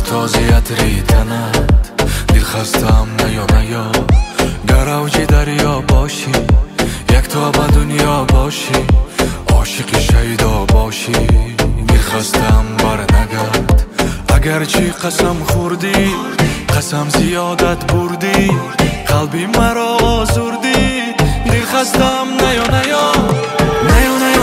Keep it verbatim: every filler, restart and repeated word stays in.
تازیت ریتند دل خستم نیا نیا گر اوج دریا باشی یک تا به دنیا باشی عاشق شیدا باشی دل خستم بر نگرد اگرچه قسم خوردی قسم زیادت بردی قلبی مرا آزردی دل خستم نیا نیا نیا نیا